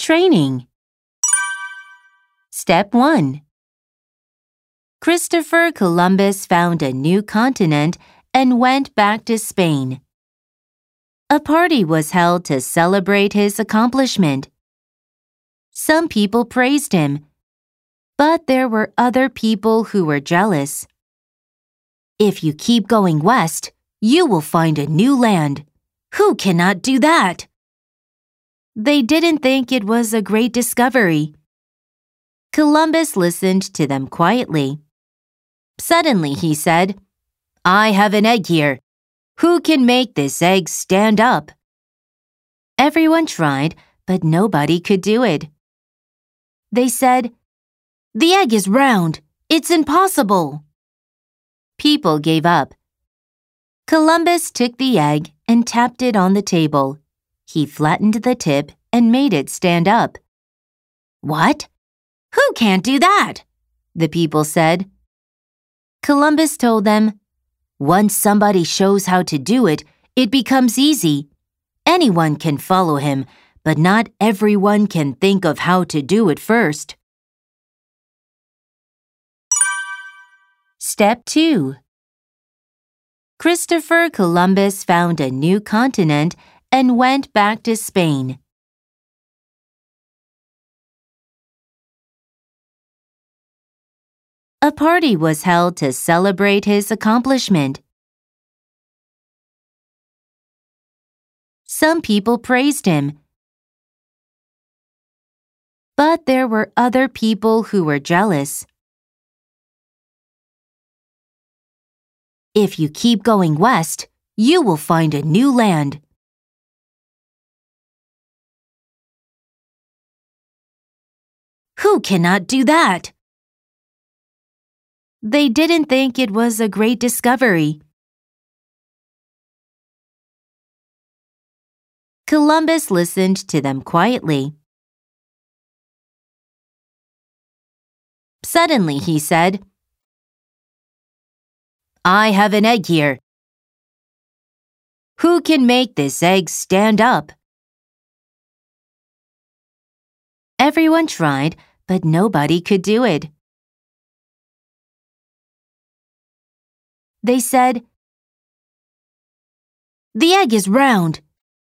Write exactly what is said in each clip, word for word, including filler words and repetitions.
Training. Step one. Christopher Columbus found a new continent and went back to Spain. A party was held to celebrate his accomplishment. Some people praised him, but there were other people who were jealous. If you keep going west, you will find a new land. Who cannot do that? They didn't think it was a great discovery. Columbus listened to them quietly. Suddenly he said, "I have an egg here. Who can make this egg stand up?" Everyone tried, but nobody could do it. They said, "The egg is round. It's impossible." People gave up. Columbus took the egg and tapped it on the table. He flattened the tip and made it stand up. "What? Who can't do that?" the people said. Columbus told them, "Once somebody shows how to do it, it becomes easy. Anyone can follow him, but not everyone can think of how to do it first." Step two. Christopher Columbus found a new continent and went back to Spain. A party was held to celebrate his accomplishment. Some people praised him, but there were other people who were jealous. If you keep going west, you will find a new land. Who cannot do that? They didn't think it was a great discovery. Columbus listened to them quietly. Suddenly he said, "I have an egg here. Who can make this egg stand up?" Everyone tried, but nobody could do it. They said, "The egg is round.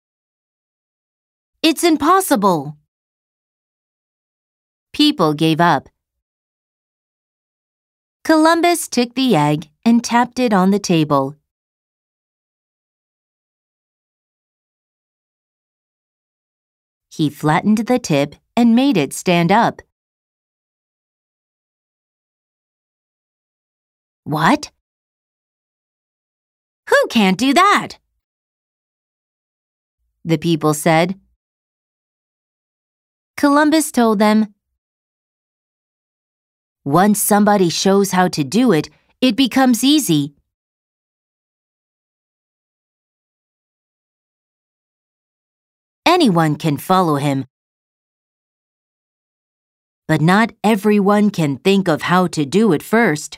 It's impossible." People gave up. Columbus took the egg and tapped it on the table. He flattened the tip and made it stand up. "What? Who can't do that?" the people said. Columbus told them, "Once somebody shows how to do it, it becomes easy. Anyone can follow him, but not everyone can think of how to do it first."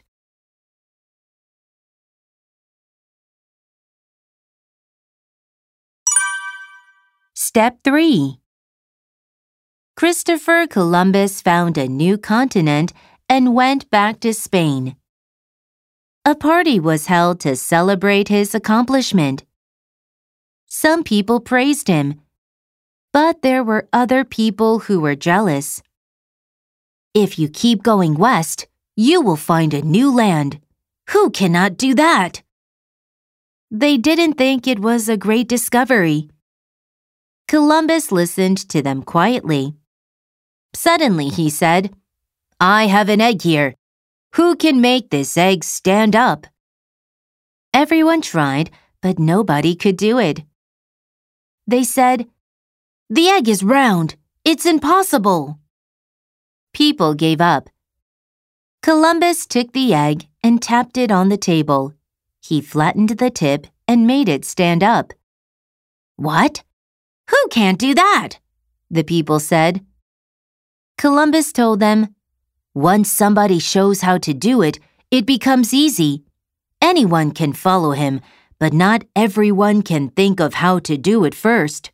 Step three. Christopher Columbus found a new continent and went back to Spain. A party was held to celebrate his accomplishment. Some people praised him, but there were other people who were jealous. If you keep going west, you will find a new land. Who cannot do that? They didn't think it was a great discovery. Columbus listened to them quietly. Suddenly he said, "I have an egg here. Who can make this egg stand up?" Everyone tried, but nobody could do it. They said, "The egg is round. It's impossible." People gave up. Columbus took the egg and tapped it on the table. He flattened the tip and made it stand up. "What? Who can't do that?" the people said. Columbus told them, "Once somebody shows how to do it, it becomes easy. Anyone can follow him, but not everyone can think of how to do it first."